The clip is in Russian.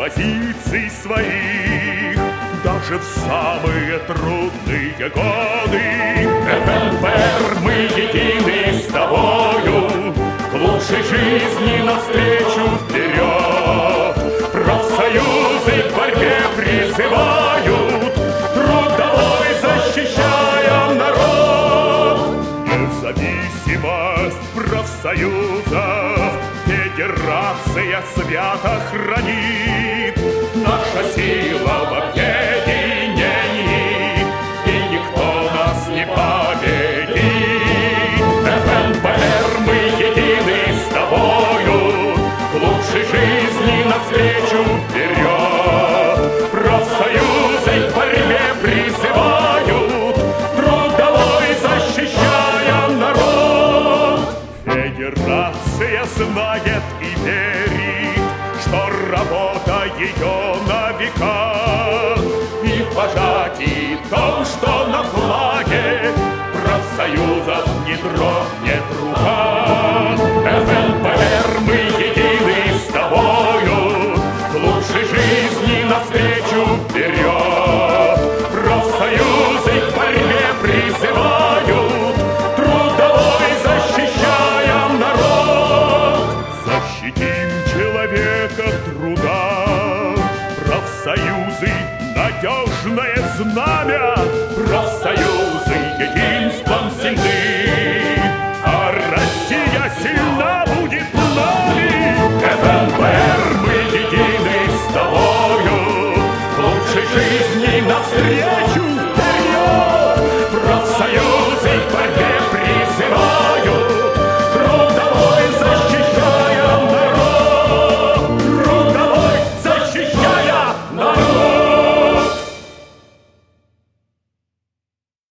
позиций своих, даже в самые трудные годы. ФНПР, мы едины с тобою, к лучшей жизни навстречу вперед. Профсоюзы к борьбе призывают, трудовой защищаем народ. Независимость профсоюзов федерация свято хранит. Наша сила в объединении, и никто нас не победит. ФНПР, мы едины с тобою, к лучшей жизни навстречу вперед. Профсоюзы к борьбе призывают, трудовой защищаем народ. Федерация знает и верит, что работа ее на века, и в пожатии том, что на флаге профсоюзов не дрогнет рука. ФНПР, мы едины с тобою, к лучшей жизни навстречу вперед. Профсоюзы к борьбе призывают, трудовой защищаем народ. Защитим человека труда, профсоюзы — надежное знамя. Профсоюз